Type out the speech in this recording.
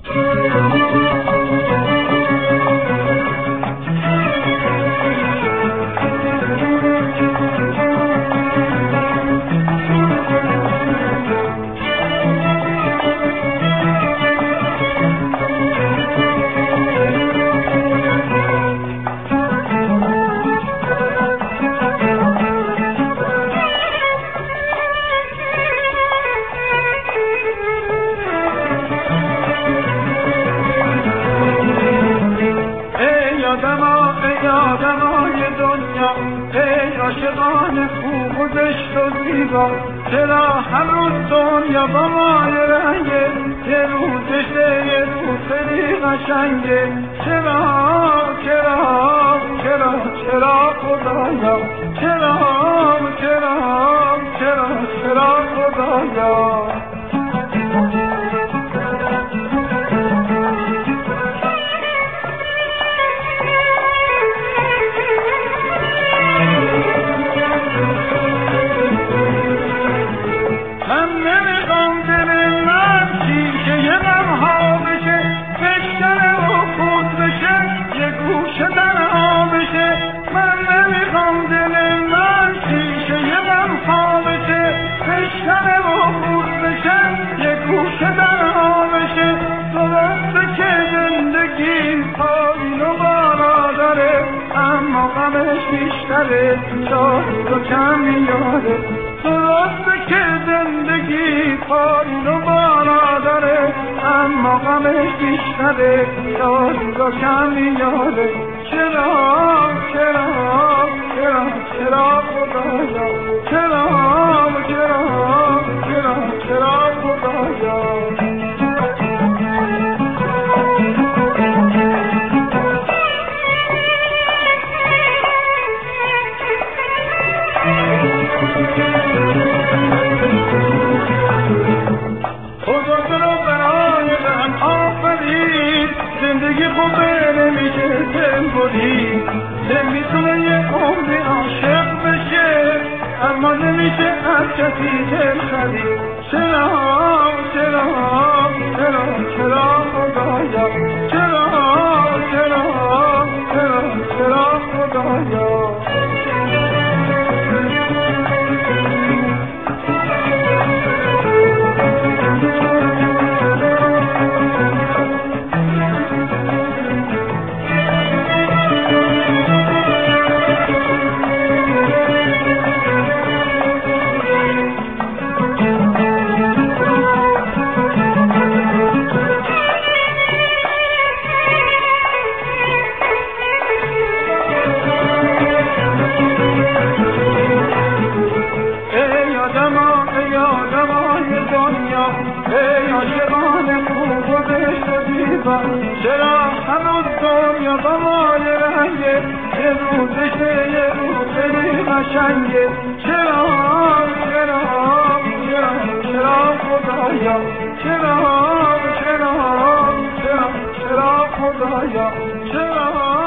عاشقان خوب و زشت و زیبا، چرا هنوز دنیا با مای رنگه، یه روزشه یه روز خیلی قشنگه. چرا چرا چرا چرا خدایا، چرا چرا چرا چرا خدایا. بیشتره شاهد و کم میاره، درسته که زندگی پایین و بالا داره، اما غمش بیشتره شاهد و کم میاره. چرا چرا چرا چرا خدایا، چرا چرا چرا چرا خدایا. زندگی خوبه نمیشه تنبولی، نمیتونه یه عمری عاشق بشه، اما نمیشه از کسی دل خرید. چرا چرا چرا چرا خدایا، چرا چرا چرا چرا خدایا. چرا هنوز دنیا با مای رنگه، یه روزشه یه روز خیلی قشنگه. چرا چرا چرا چرا خدایا، چرا چرا چرا چرا خدایا، چرا